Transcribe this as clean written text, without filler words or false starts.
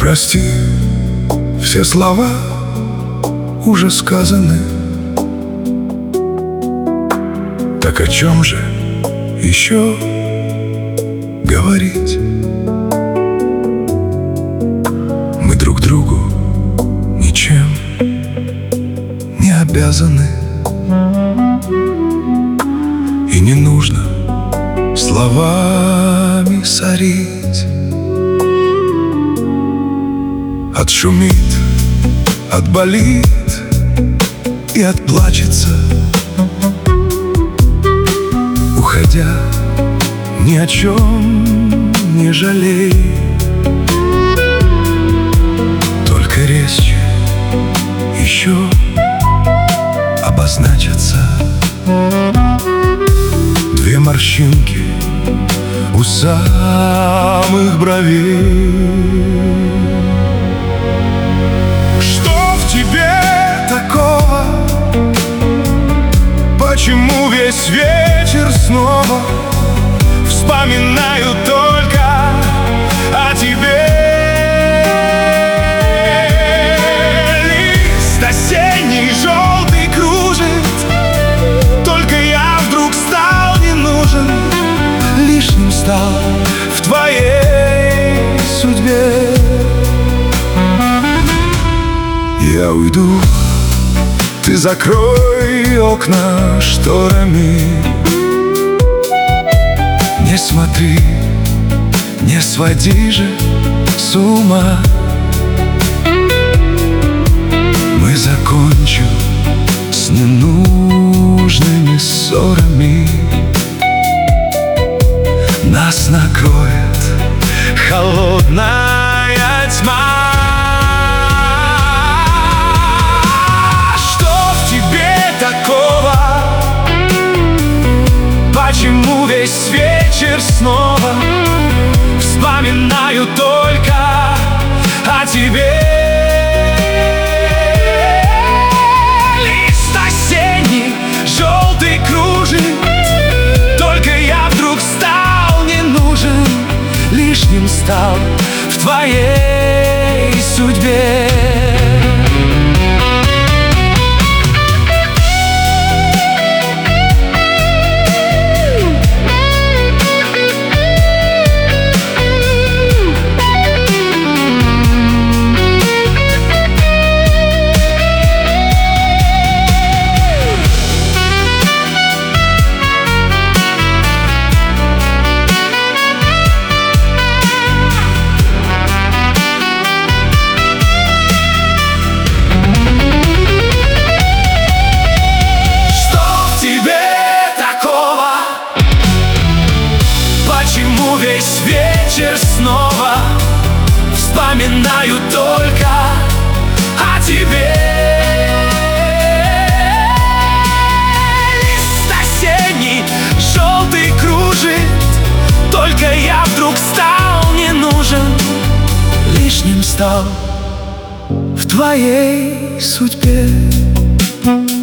Прости, все слова уже сказаны. Так о чем же еще говорить? Мы друг другу ничем не обязаны. И не нужно словами сорить. Отшумит, отболит и отплачется. Уходя, ни о чем не жалей. Только резче еще обозначатся две морщинки у самых бровей. Что в тебе такого? Почему весь вечер снова вспоминаю только о тебе? Лист осенний желтый кружит, только я вдруг стал не нужен, лишним стал в твоей судьбе. Я уйду, ты закрой окна шторами. Не смотри, не своди же с ума. Мы закончим с ненужными ссорами. Нас накроет холодная тьма. Почему весь вечер снова вспоминаю только о тебе? Лист осенний желтый кружит, только я вдруг стал не нужен, лишним стал в твоей судьбе. Весь вечер снова вспоминаю только о тебе. Лист осенний желтый кружит, только я вдруг стал не нужен, лишним стал в твоей судьбе.